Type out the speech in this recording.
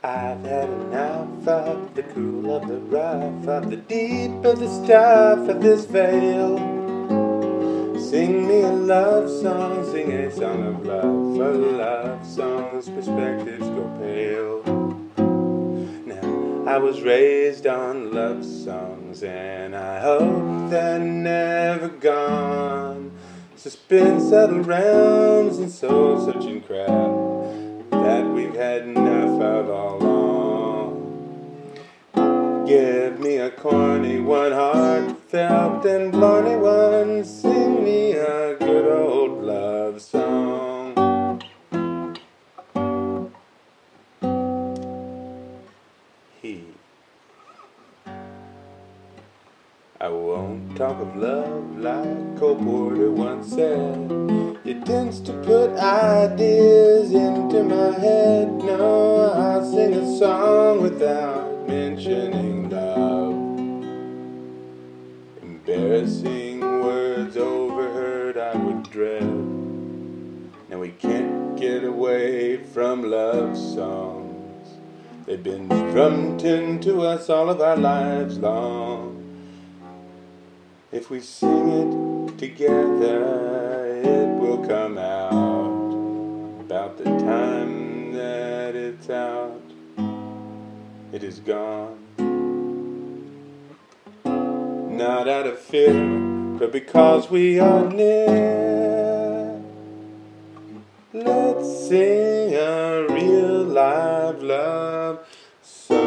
I've had enough of the cool of the rough, of the deep of the stuff of this veil. Sing me a love song, sing a song of love, a love song's perspectives go pale. Now, I was raised on love songs, and I hope they're never gone. Suspend subtle realms and soul-searching crap that we've had enough of all along. Give me a corny one, heartfelt and blarney one. Sing me a good old love song. I won't talk of love like Cole Porter once said. It tends to put ideas into my head. No, I'll sing a song without mentioning love. Embarrassing words overheard I would dread. Now we can't get away from love songs. They've been drummed into us all of our lives long. If we sing it together, it will come out about the time that it's out. It is gone. Not out of fear, but because we are near. Let's sing a real live love song.